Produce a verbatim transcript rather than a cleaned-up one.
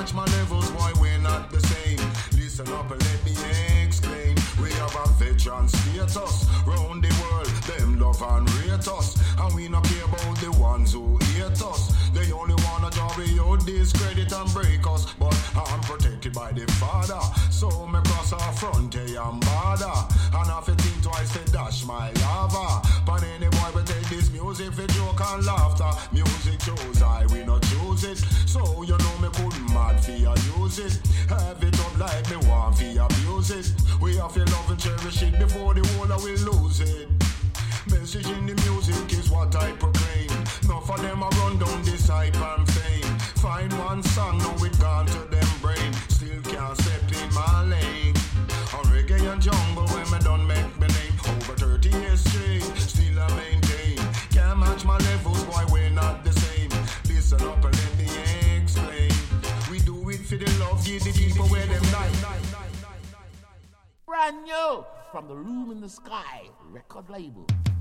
match my levels, why we're not the same. Listen up and let me explain. We have a veteran status round the world. Them love and rate us, and we not care about the ones who hate us. They only wanna job out discredit and break us, but I'm protected by the Father. So me cross our frontier and border, and if you think twice to dash my lava. But any boy will take this music for joke and laughter. Music chose I, we not choose it. So you know me couldn't mad for you use it. Have it up like me want for abuse it. We have to love and cherish it before the whole will lose it. Message in the music is what I proclaim. Enough of them a run down this hype and fame. Find one song, now it gone to them brain. Still can't step in my lane. On reggae and jungle when me done make me name. Over thirty years straight, still I maintain. Can't match my levels, boy, we're not the same. Listen up and let me explain. We do it for the love, give the people where them like. Brand new from the Room in the Sky record label.